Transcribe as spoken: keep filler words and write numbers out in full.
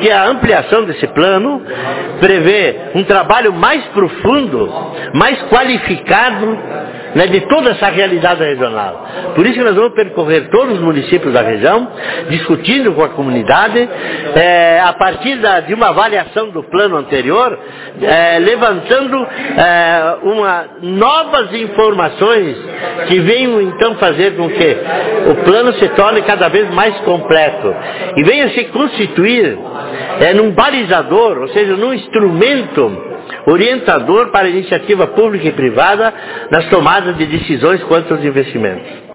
porque a ampliação desse plano prevê um trabalho mais profundo, mais qualificado, né, de toda essa realidade regional. Por isso que nós vamos percorrer todos os municípios da região, discutindo com a comunidade, é, a partir da, de uma avaliação do plano anterior, é, levantando é, uma, novas informações que venham então fazer com que o plano se torne cada vez mais completo e venha se constituir é, num balizador, ou seja, num instrumento orientador para a iniciativa pública e privada nas tomadas de decisões quanto aos investimentos.